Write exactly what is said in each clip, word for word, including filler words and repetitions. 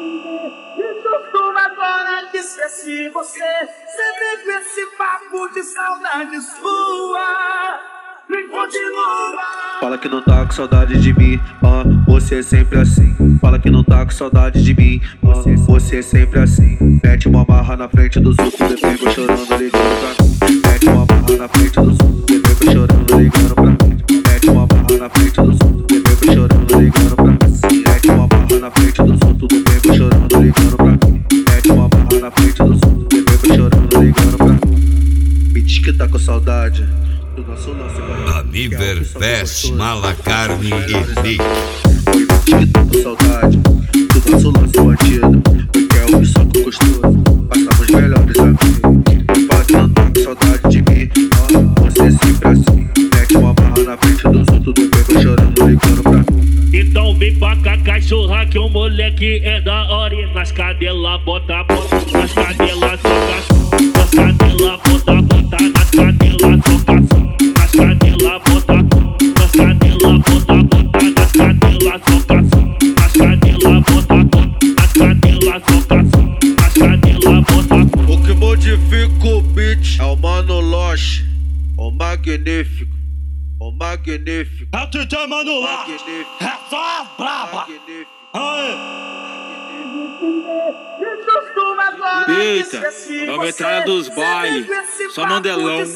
E justo agora que esqueci você, sempre com esse papo de saudade sua. Me continua. Fala que não tá com saudade de mim, ah, você é sempre assim. Fala que não tá com saudade de mim, ah, você é sempre assim. Mete uma barra na frente dos outros, depois vou chorando, ligando pra mim. Mete uma barra na frente dos outros, depois vou chorando, ligando pra mim. Mete uma barra na frente dos outros, depois vou chorando, ligando pra mim. Mete uma barra na frente dos outros, depois vou chorando, ligando pra mim. Mete uma barra na frente dos outros, depois vou chorando, ligando pra mim. Me diz que tá com saudade do nosso lance, Amiver Fest, Mala Carne e Nick. Me diz que tá com saudade do nosso lance bandido, porque é o que só com gostoso. Passamos melhores amigos. Fala que não tá com saudade de mim, ó, você é sempre assim. Mete uma barra na frente dos outros, depois vou chorando, ligando pra mim. Então vem pra cá, cachorra, que o moleque é da hora. E nas cadelas bota, bota, nas cadelas soca, nas cadelas bota, bota, nas cadelas soca, nas cadelas bota, nas cadelas bota, bota, nas cadelas soca, nas cadelas bota, nas cadelas soca, nas cadelas bota. O que modifica o beat é o Mano Loche, o magnífico, o magnífico. É o D J Mano Loche, é só as braba. Aê! Eita, é a metralha dos bailes, só Mandelão.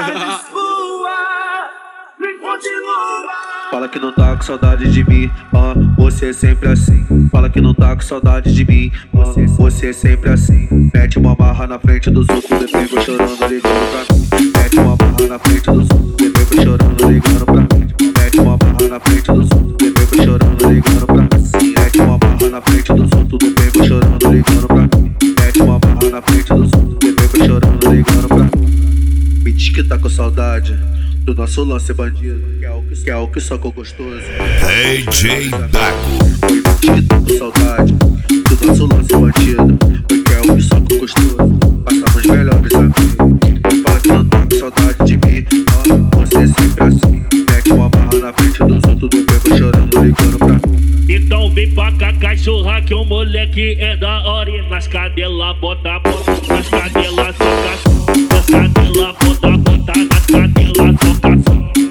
Fala que não tá com saudade de mim, ah, você é sempre assim. Fala que não tá com saudade de mim, ah, você é sempre assim. Mete uma barra na frente dos outros, depois vou chorando, ligando pra mim. Mete uma barra na frente dos outros, depois vou chorando, ligando pra mim. Mete uma barra na frente dos outros, depois vou chorando, ligando pra mim. Mete uma barra na frente dos outros, depois vou chorando, ligando pra mim. Mete uma barra na frente dos outros, depois vou chorando, ligando pra mim. Me diz que tá com saudade do nosso lance bandido, que é o que, que, é o que só com gostoso. D J Dago. Me diz que tá com saudade do nosso lance bandido, porque é o que só com gostoso. Passamos melhores amigos. Fala que não tá com saudade de mim, ó, você é sempre assim. Mete uma barra na frente dos outros, depois vou chorando, ligando pra mim. Então vem pra cá, cachorra, que o moleque é da hora. E nas cadelas bota, bota, nas cadelas soca, nas cadelas bota, bota, nas cadelas soca,